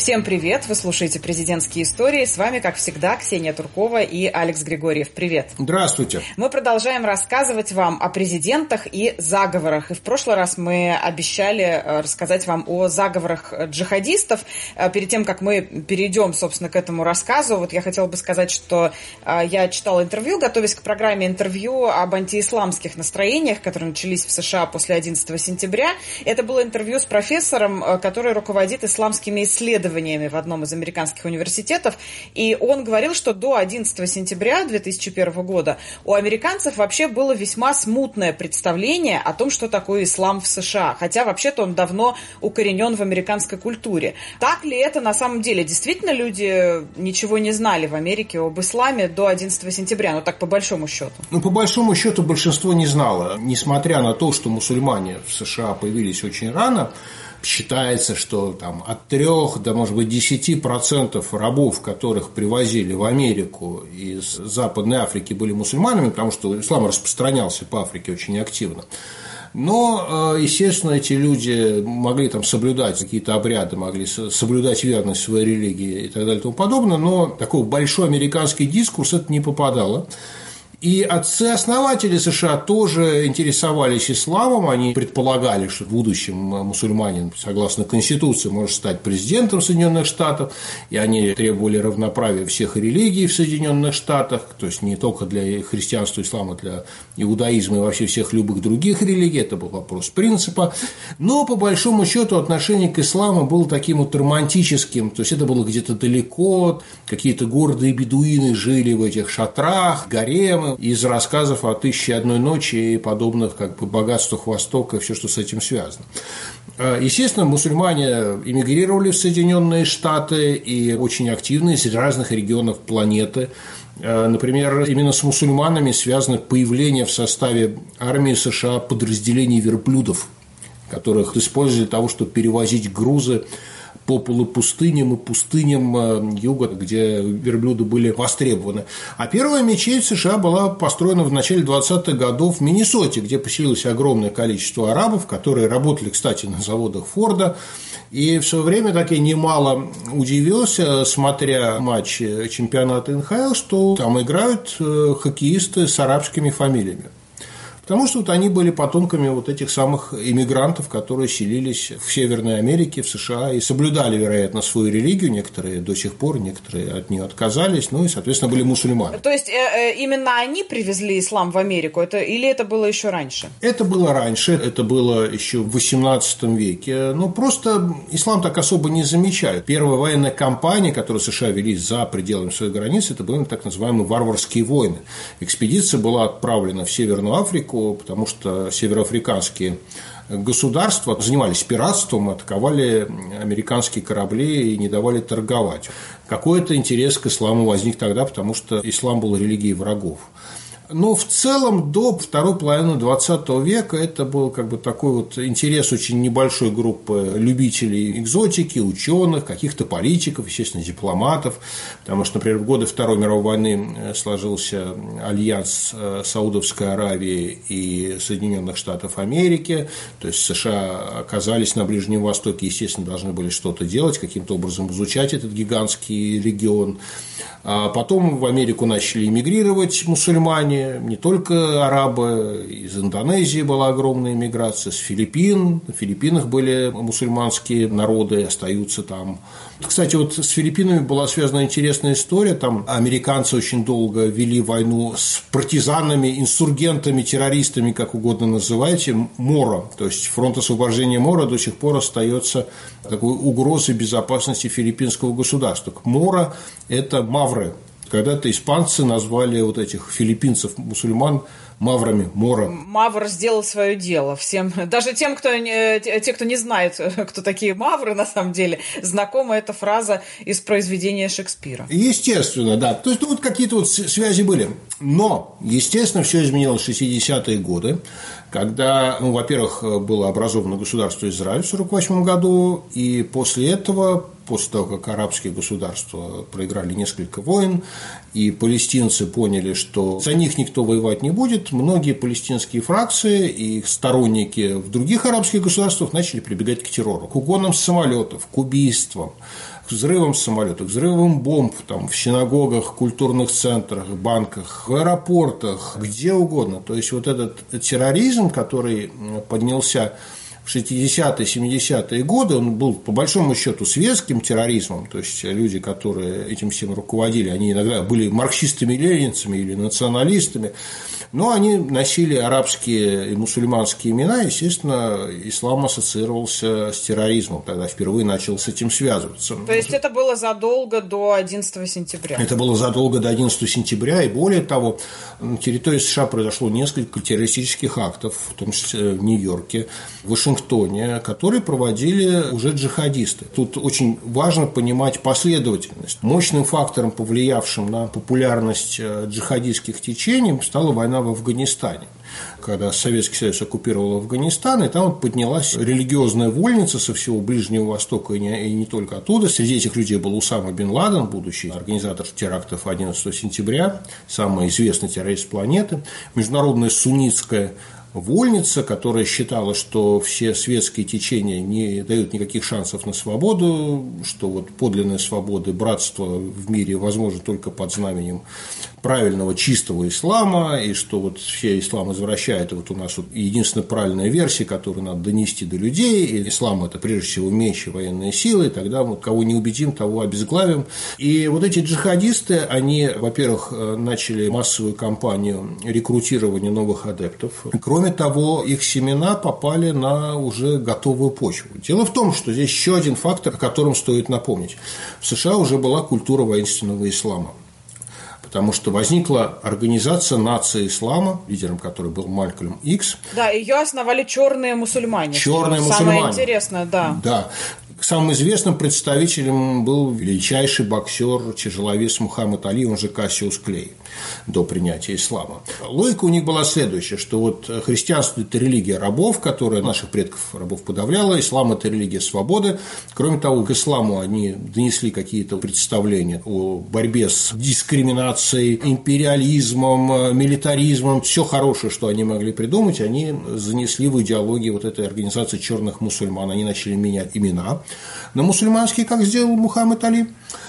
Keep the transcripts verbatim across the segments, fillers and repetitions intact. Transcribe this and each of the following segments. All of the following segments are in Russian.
Всем привет! Вы слушаете «Президентские истории». С вами, как всегда, Ксения Туркова и Алекс Григорьев. Привет! Здравствуйте! Мы продолжаем рассказывать вам о президентах и заговорах. И в прошлый раз мы обещали рассказать вам о заговорах джихадистов. Перед тем, как мы перейдем, собственно, к этому рассказу, вот я хотела бы сказать, что я читала интервью, готовясь к программе интервью об антиисламских настроениях, которые начались в США после одиннадцатого сентября. Это было интервью с профессором, который руководит исламскими исследованиями в одном из американских университетов, и он говорил, что до одиннадцатого сентября две тысячи первого года у американцев вообще было весьма смутное представление о том, что такое ислам в США, хотя вообще-то он давно укоренен в американской культуре. Так ли это на самом деле? Действительно, люди ничего не знали в Америке об исламе до одиннадцатого сентября, ну так по большому счету? Ну, по большому счету большинство не знало, несмотря на то, что мусульмане в США появились очень рано. Считается, что там, от трёх до, может быть, десяти процентов рабов, которых привозили в Америку из Западной Африки, были мусульманами, потому что ислам распространялся по Африке очень активно. Но, естественно, эти люди могли там соблюдать какие-то обряды, могли соблюдать верность своей религии и так далее и тому подобное, но такой большой американский дискурс это не попадало. И отцы-основатели США тоже интересовались исламом, они предполагали, что в будущем мусульманин, согласно Конституции, может стать президентом Соединенных Штатов, и они требовали равноправия всех религий в Соединенных Штатах, то есть не только для христианства, ислама, для иудаизма и вообще всех любых других религий, это был вопрос принципа, но по большому счету отношение к исламу было таким вот романтическим, то есть это было где-то далеко, какие-то гордые бедуины жили в этих шатрах, гаремы, из рассказов о «Тысяче и одной ночи» и подобных как бы богатствах Востока и все, что с этим связано. Естественно, мусульмане эмигрировали в Соединенные Штаты и очень активно из разных регионов планеты. Например, именно с мусульманами связано появление в составе армии США подразделений верблюдов, которых использовали для того, чтобы перевозить грузы по полупустыням и пустыням юга, где верблюды были востребованы. А первая мечеть в США была построена в начале двадцатых годов в Миннесоте, где поселилось огромное количество арабов, которые работали, кстати, на заводах Форда. И в свое время так я немало удивился, смотря матч чемпионата эн ха эл, что там играют хоккеисты с арабскими фамилиями. Потому что вот они были потомками вот этих самых иммигрантов, которые селились в Северной Америке, в США, и соблюдали, вероятно, свою религию, некоторые до сих пор, некоторые от нее отказались, ну и, соответственно, были мусульмане. То есть, э, именно они привезли ислам в Америку, это, или это было еще раньше? Это было раньше, это было еще в восемнадцатом веке, но просто ислам так особо не замечают. Первая военная кампания, которую США вели за пределами своих границ, это были так называемые варварские войны. Экспедиция была отправлена в Северную Африку, потому что североафриканские государства занимались пиратством, атаковали американские корабли и не давали торговать. Какой-то интерес к исламу возник тогда, потому что ислам был религией врагов. Но в целом до второй половины двадцатого века это был как бы такой вот интерес очень небольшой группы любителей экзотики, ученых, каких-то политиков, естественно, дипломатов, потому что, например, в годы Второй мировой войны сложился альянс Саудовской Аравии и Соединенных Штатов Америки, то есть США оказались на Ближнем Востоке, естественно, должны были что-то делать, каким-то образом изучать этот гигантский регион. А потом в Америку начали эмигрировать мусульмане, не только арабы, из Индонезии была огромная эмиграция, с Филиппин, на Филиппинах были мусульманские народы, остаются там. Кстати, вот с Филиппинами была связана интересная история, там американцы очень долго вели войну с партизанами, инсургентами, террористами, как угодно называйте, Моро, то есть фронт освобождения Моро до сих пор остается такой угрозой безопасности филиппинского государства. Моро – это мавры. Когда-то испанцы назвали вот этих филиппинцев, мусульман, маврами, Моро. Мавр сделал свое дело всем, даже тем, кто, те, кто не знает, кто такие мавры, на самом деле, знакома эта фраза из произведения Шекспира. Естественно, да. То есть, ну, вот какие-то вот связи были. Но, естественно, все изменилось в шестидесятые годы, когда, ну, во-первых, было образовано государство Израиль в сорок восьмом году, и после этого, после того, как арабские государства проиграли несколько войн, и палестинцы поняли, что за них никто воевать не будет, многие палестинские фракции и их сторонники в других арабских государствах начали прибегать к террору, к угонам с самолетов, к убийствам, к взрывам самолетов, взрывам бомб там, в синагогах, культурных центрах, банках, в аэропортах, где угодно. То есть вот этот терроризм, который поднялся в шестидесятые, семидесятые годы, он был по большому счету светским терроризмом, то есть люди, которые этим всем руководили, они иногда были марксистами-ленинцами или националистами, но они носили арабские и мусульманские имена, естественно, ислам ассоциировался с терроризмом, тогда впервые начал с этим связываться. То есть это было задолго до одиннадцатого сентября? Это было задолго до одиннадцатого сентября, и более того, на территории США произошло несколько террористических актов, в том числе в Нью-Йорке, в Вашингтоне, которые проводили уже джихадисты. Тут очень важно понимать последовательность. Мощным фактором, повлиявшим на популярность джихадистских течений, стала война в Афганистане. Когда Советский Союз оккупировал Афганистан, и там поднялась религиозная вольница со всего Ближнего Востока, и не, и не только оттуда. Среди этих людей был Усама бен Ладен, будущий организатор терактов одиннадцатого сентября, самый известный террорист планеты, международная суннитская вольница, которая считала, что все светские течения не дают никаких шансов на свободу, что вот подлинная свобода и братство в мире возможно только под знаменем правильного чистого ислама, и что вот все ислам извращает, и вот у нас вот единственная правильная версия, которую надо донести до людей, и ислам – это прежде всего меч и военные силы, и тогда мы кого не убедим, того обезглавим. И вот эти джихадисты, они, во-первых, начали массовую кампанию рекрутирования новых адептов. Кроме того, их семена попали на уже готовую почву. Дело в том, что здесь еще один фактор, о котором стоит напомнить. В США уже была культура воинственного ислама. Потому что возникла организация нации ислама, лидером которой был Малькольм Икс. Да, ее основали черные мусульмане. Черные Самое мусульмане. Самое интересное, да. Да. Самым известным представителем был величайший боксер, тяжеловес Мухаммад Али, он же Кассиус Клей, до принятия ислама. Логика у них была следующая, что вот христианство – это религия рабов, которая наших предков рабов подавляла, ислам – это религия свободы. Кроме того, к исламу они донесли какие-то представления о борьбе с дискриминацией, империализмом, милитаризмом. Все хорошее, что они могли придумать, они занесли в идеологию вот этой организации черных мусульман. Они начали менять имена на мусульманские, как сделал Мухаммад Али,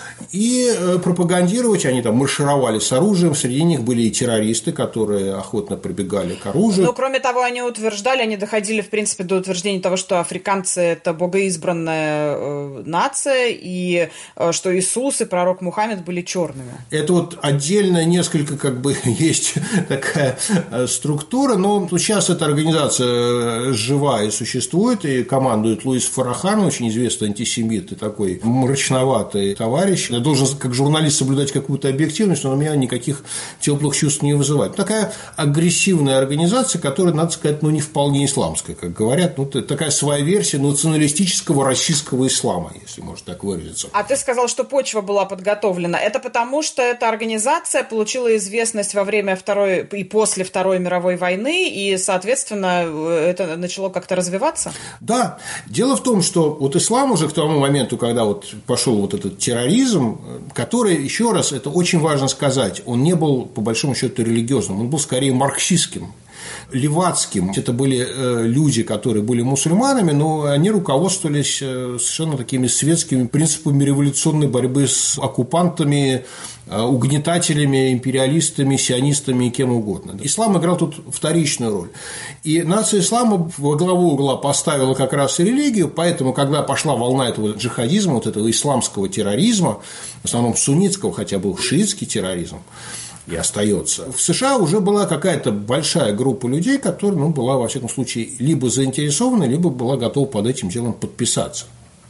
и пропагандировать. Они там маршировали с оружием, среди них были и террористы, которые охотно прибегали к оружию. Но, кроме того, они утверждали, они доходили, в принципе, до утверждения того, что африканцы – это богоизбранная э, нация, и э, что Иисус и пророк Мухаммед были черными. Это вот отдельно несколько, как бы, есть такая структура, но сейчас эта организация жива и существует, и командует Луис Фарахан, очень известный антисемит и такой мрачноватый товарищ. Я должен как журналист соблюдать какую-то объективность, но у меня никаких теплых чувств не вызывает. Такая агрессивная организация, которая, надо сказать, ну, не вполне исламская, как говорят, ну, такая своя версия националистического российского ислама, если можно так выразиться. А ты сказал, что почва была подготовлена. Это потому, что эта организация получила известность во время Второй и после Второй мировой войны, и, соответственно, это начало как-то развиваться? Да. Дело в том, что вот ислам уже к тому моменту, когда вот пошел вот этот терроризм, который, еще раз, это очень важно сказать, он не был, по большому счету, религиозным, он был скорее марксистским, левацким. Это были люди, которые были мусульманами, но они руководствовались совершенно такими светскими принципами революционной борьбы с оккупантами, угнетателями, империалистами, сионистами и кем угодно. Ислам играл тут вторичную роль. И нация ислама во главу угла поставила как раз и религию, поэтому, когда пошла волна этого джихадизма, вот этого исламского терроризма, в основном суннитского, хотя был шиитский терроризм, и остается. В США уже была какая-то большая группа людей, которая, ну, была, во всяком случае, либо заинтересована, либо была готова под этим делом подписаться.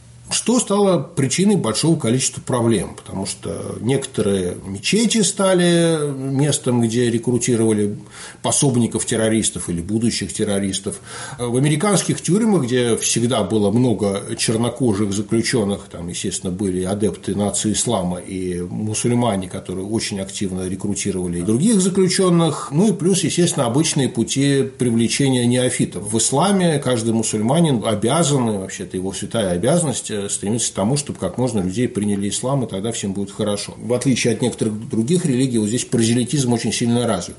Что стало причиной большого количества проблем, потому что некоторые мечети стали местом, где рекрутировали пособников террористов или будущих террористов. В американских тюрьмах, где всегда было много чернокожих заключенных, там, естественно, были адепты нации ислама и мусульмане, которые очень активно рекрутировали других заключенных, ну и плюс, естественно, обычные пути привлечения неофитов. В исламе каждый мусульманин обязан, вообще-то его святая обязанность, стремиться к тому, чтобы как можно людей приняли ислам, и тогда всем будет хорошо. В отличие от некоторых других религий, вот здесь прозелитизм очень сильно развит.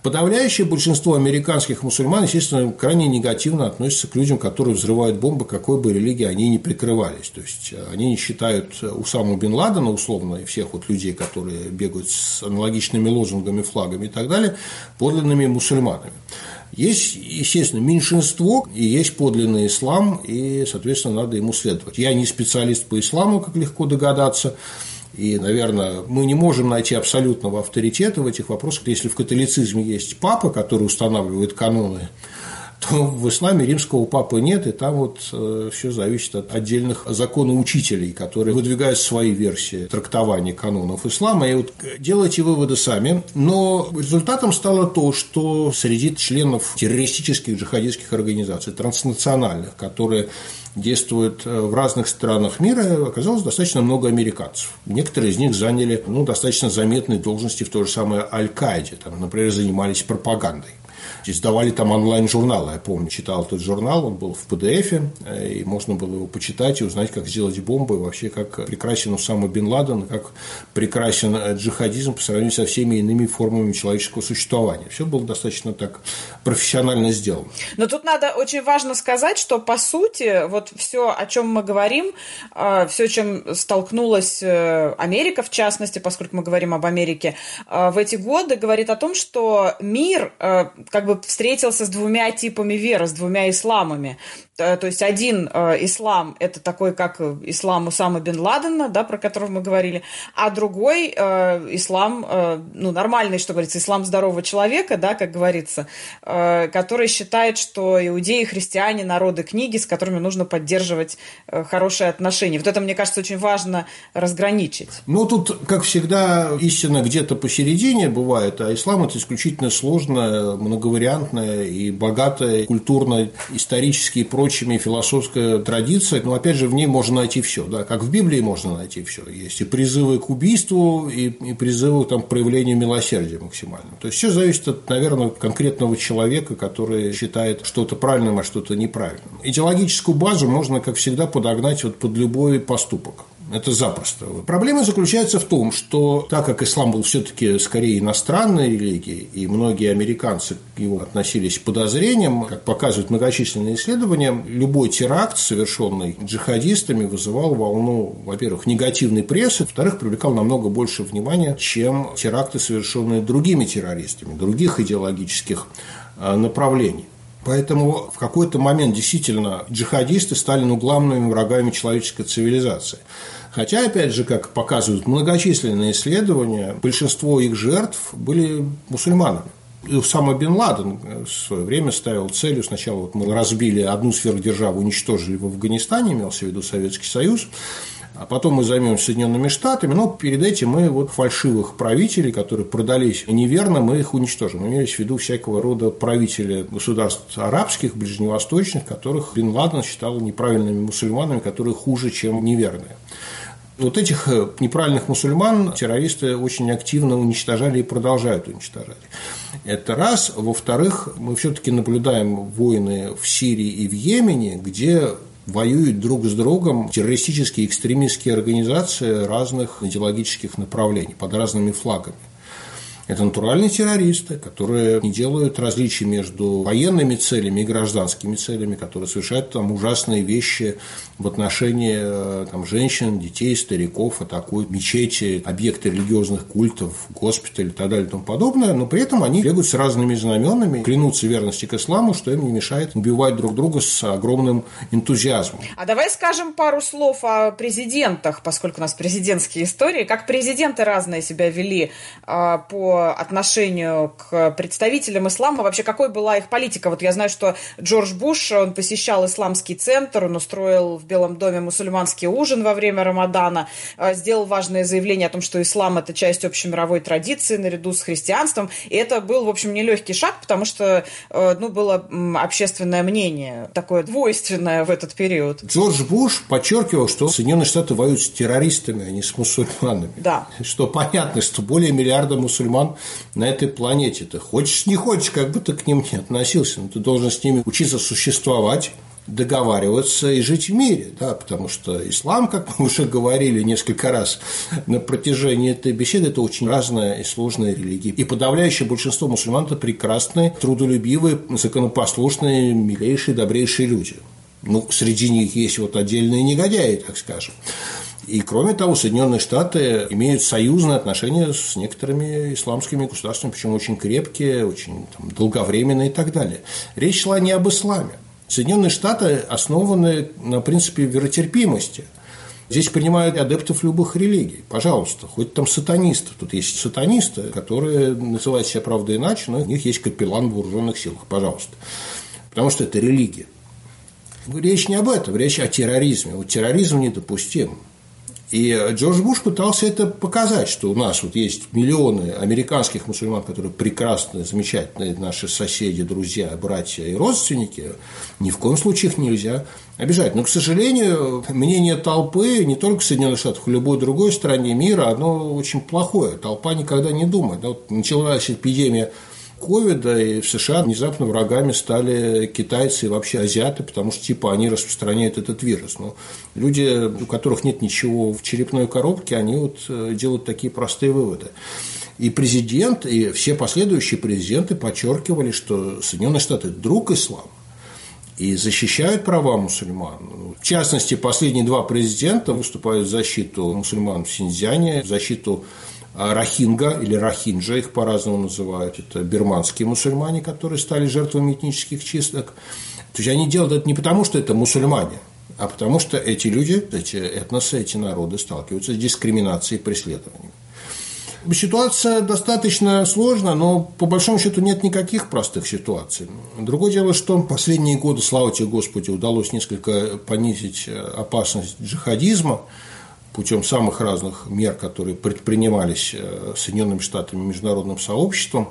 Подавляющее большинство американских мусульман, естественно, крайне негативно относятся к людям, которые взрывают бомбы, какой бы религии они ни прикрывались. То есть они не считают Усаму бен Ладена, условно, и всех вот людей, которые бегают с аналогичными лозунгами, флагами и так далее, подлинными мусульманами. Есть, естественно, меньшинство, и есть подлинный ислам, и, соответственно, надо ему следовать. Я не специалист по исламу, как легко догадаться, и, наверное, мы не можем найти абсолютного авторитета в этих вопросах. Если в католицизме есть папа, который устанавливает каноны, то в исламе римского папы нет, и там вот все зависит от отдельных законоучителей, которые выдвигают свои версии трактования канонов ислама. И вот делайте выводы сами. Но результатом стало то, что среди членов террористических джихадистских организаций, транснациональных, которые действуют в разных странах мира, оказалось достаточно много американцев. Некоторые из них заняли ну, достаточно заметные должности в той же самой Аль-Каиде, там, например, занимались пропагандой. Издавали там онлайн-журналы, я помню, читал этот журнал, он был в пи ди эф, и можно было его почитать и узнать, как сделать бомбы, и вообще, как прекрасен Усама бен Ладен, как прекрасен джихадизм по сравнению со всеми иными формами человеческого существования. Все было достаточно так профессионально сделано. Но тут надо очень важно сказать, что, по сути, вот все, о чем мы говорим, все, чем столкнулась Америка, в частности, поскольку мы говорим об Америке, в эти годы, говорит о том, что мир как бы встретился с двумя типами веры, с двумя исламами. То есть один э, ислам – это такой, как ислам Усама бен Ладена, да, про которого мы говорили, а другой э, ислам, э, ну, нормальный, что говорится, ислам здорового человека, да, как говорится, э, который считает, что иудеи, христиане – народы книги, с которыми нужно поддерживать э, хорошие отношения. Вот это, мне кажется, очень важно разграничить. Ну, тут, как всегда, истина где-то посередине бывает, а ислам – это исключительно сложная, многовариантная и богатая культурно, исторически и прочими философская традиция, но опять же в ней можно найти все, да, как в Библии можно найти все, есть и призывы к убийству, и, и призывы там, к проявлению милосердия максимального. То есть все зависит от, наверное, конкретного человека, который считает что-то правильным, а что-то неправильным. Идеологическую базу можно, как всегда, подогнать вот под любой поступок. Это запросто. Проблема заключается в том, что так как ислам был все-таки скорее иностранной религией, и многие американцы к нему относились с подозрением, как показывают многочисленные исследования, любой теракт, совершенный джихадистами, вызывал волну, во-первых, негативной прессы, во-вторых, привлекал намного больше внимания, чем теракты, совершенные другими террористами, других идеологических направлений. Поэтому в какой-то момент действительно джихадисты стали ну, главными врагами человеческой цивилизации. Хотя, опять же, как показывают многочисленные исследования, большинство их жертв были мусульманами. Усама бен Ладен в свое время ставил целью, сначала вот мы разбили одну сверхдержаву, уничтожили в Афганистане, имелся в виду Советский Союз, а потом мы займемся Соединенными Штатами, но перед этим мы вот фальшивых правителей, которые продались неверно, мы их уничтожим. Имелись в виду всякого рода правители государств арабских, ближневосточных, которых бен Ладен считал неправильными мусульманами, которые хуже, чем неверные. Вот этих неправильных мусульман террористы очень активно уничтожали и продолжают уничтожать. Это раз. Во-вторых, мы все-таки наблюдаем войны в Сирии и в Йемене, где воюют друг с другом террористические экстремистские организации разных идеологических направлений под разными флагами. Это натуральные террористы, которые не делают различий между военными целями и гражданскими целями, которые совершают там ужасные вещи в отношении там, женщин, детей, стариков, атакуют мечети, объекты религиозных культов, госпитали и так далее и тому подобное, но при этом они бегают с разными знаменами, клянутся верности к исламу, что им не мешает убивать друг друга с огромным энтузиазмом. А давай скажем пару слов о президентах, поскольку у нас президентские истории. Как президенты разные себя вели а, по отношению к представителям ислама, вообще какой была их политика? Вот я знаю, что Джордж Буш, он посещал исламский центр, он устроил в Белом доме мусульманский ужин во время Рамадана, сделал важное заявление о том, что ислам – это часть общемировой традиции наряду с христианством, и это был, в общем, нелегкий шаг, потому что ну, было общественное мнение такое двойственное в этот период. Джордж Буш подчеркивал, что Соединенные Штаты воюют с террористами, а не с мусульманами. Да. Что понятно, что более миллиарда мусульман на этой планете. Ты хочешь, не хочешь, как бы ты к ним не относился, но ты должен с ними учиться существовать, договариваться и жить в мире, да, потому что ислам, как мы уже говорили несколько раз на протяжении этой беседы, это очень разная и сложная религия. И подавляющее большинство мусульман – это прекрасные, трудолюбивые, законопослушные, милейшие, добрейшие люди. Ну, среди них есть вот отдельные негодяи, так скажем. И, кроме того, Соединенные Штаты имеют союзные отношения с некоторыми исламскими государствами, причем очень крепкие, очень там, долговременные и так далее. Речь шла не об исламе. Соединенные Штаты основаны на принципе веротерпимости. Здесь принимают адептов любых религий. Пожалуйста, хоть там сатанисты. Тут есть сатанисты, которые называют себя, правда, иначе, но у них есть капеллан в вооруженных силах. Пожалуйста. Потому что это религия. Речь не об этом, речь о терроризме. Вот терроризм недопустим. И Джордж Буш пытался это показать, что у нас вот есть миллионы американских мусульман, которые прекрасные, замечательные наши соседи, друзья, братья и родственники. Ни в коем случае их нельзя обижать. Но, к сожалению, мнение толпы не только в Соединенных Штатах, в любой другой стране мира, оно очень плохое. Толпа никогда не думает. Вот началась эпидемия ковида, и в США внезапно врагами стали китайцы и вообще азиаты, потому что типа они распространяют этот вирус. Но люди, у которых нет ничего в черепной коробке, они вот делают такие простые выводы. И президент, и все последующие президенты подчеркивали, что Соединенные Штаты – друг ислама и защищают права мусульман. В частности, последние два президента выступают в защиту мусульман в Синьцзяне, в защиту рохинга или рохинджа, их по-разному называют, это бирманские мусульмане, которые стали жертвами этнических чисток. То есть они делают это не потому, что это мусульмане, а потому что эти люди, эти этносы, эти народы сталкиваются с дискриминацией и преследованием. Ситуация достаточно сложная, но по большому счету нет никаких простых ситуаций. Другое дело, что в последние годы, слава тебе Господи, удалось несколько понизить опасность джихадизма путем самых разных мер, которые предпринимались Соединенными Штатами и международным сообществом.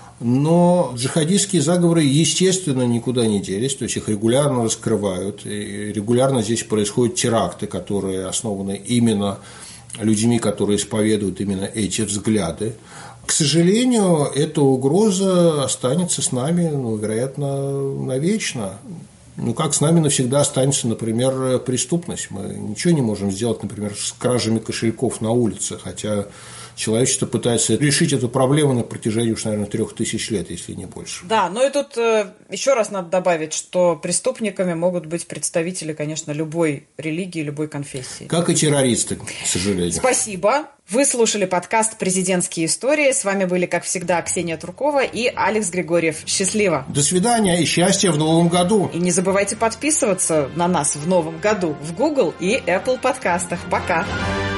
Но джихадистские заговоры, естественно, никуда не делись, то есть их регулярно раскрывают, и регулярно здесь происходят теракты, которые основаны именно людьми, которые исповедуют именно эти взгляды. К сожалению, эта угроза останется с нами, ну, вероятно, навечно. Ну, как с нами навсегда останется, например, преступность. Мы ничего не можем сделать, например, с кражами кошельков на улице, хотя человечество пытается решить эту проблему на протяжении, уж, наверное, трех тысяч лет, если не больше. Да, ну и тут э, еще раз надо добавить, что преступниками могут быть представители, конечно, любой религии, любой конфессии. Как и террористы, к сожалению. Спасибо. Вы слушали подкаст «Президентские истории». С вами были, как всегда, Ксения Туркова и Алекс Григорьев. Счастливо! До свидания и счастья в новом году! И не забывайте подписываться на нас в новом году в Google и Apple подкастах. Пока!